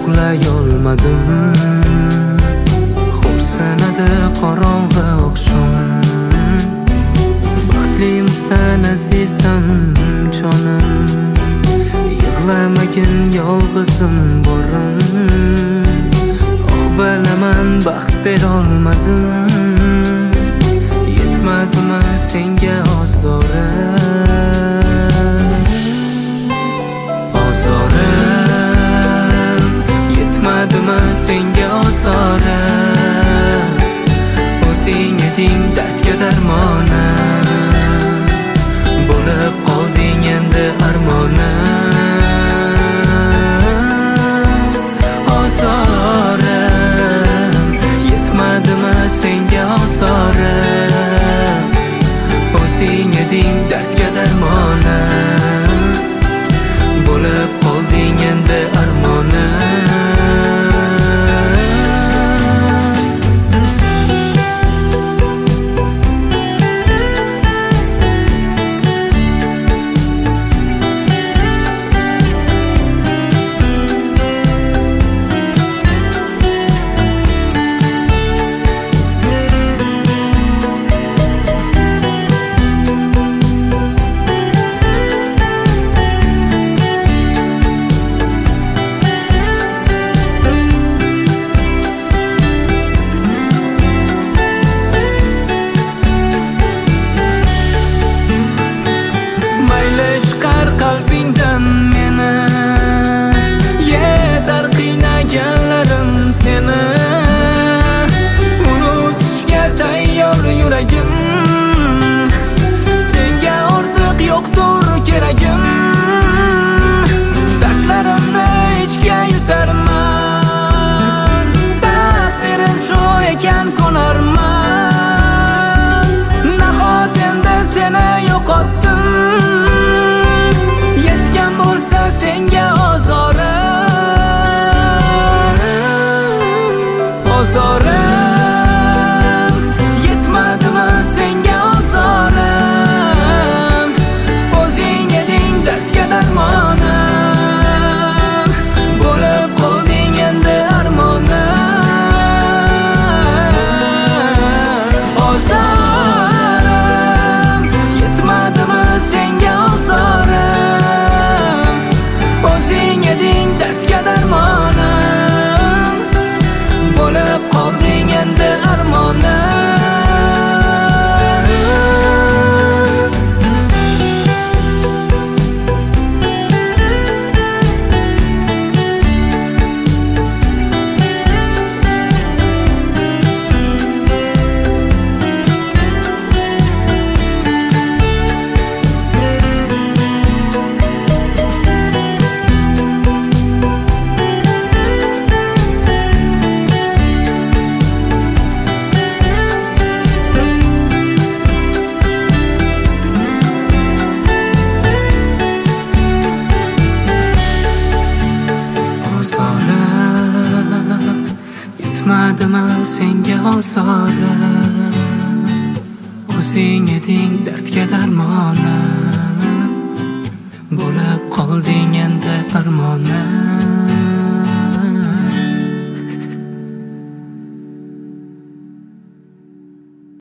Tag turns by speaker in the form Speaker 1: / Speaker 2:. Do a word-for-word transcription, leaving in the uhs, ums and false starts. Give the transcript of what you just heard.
Speaker 1: uxlayolmadim. Xo'rsinadi qorong'i oqshom. Baxtlisan azizam jonim, yig'lamagin yolg'izim borim. Oh bilaman baxt berolmadim, yetmadimi senga ozorim, ozorim, yetmadimi senga ozorim. O'zing eding dardga darmonim, bo'lib qolding endi armonim. Ozorim, yetmadimi senga ozorim. O'zing eding dardga darmonim, bo'lib qolding endi armonim. Qalbingdan meni yetar qiynaganlarim seni. Unutishga tayyor yuragim, senga ortiq yo'qdir keragim. Dardlarimni ichga yutarman, taqdirim shu ekan ko'narman. Nahot endi seni yo'qotdim, bo'lsa senga ozorim, ozorim, yetmadimi senga ozorim. O'zing eding dardga darmonim, bo'lib qolding endi armonim. Ozorim, yetmadimi senga ozorim. O'zing eding dardga darmonim, bo'lib qolding endi armonim. Yetmadimi senga ozorim. O'zing eding dardga darmonim, bo'lib qolding endi armonim.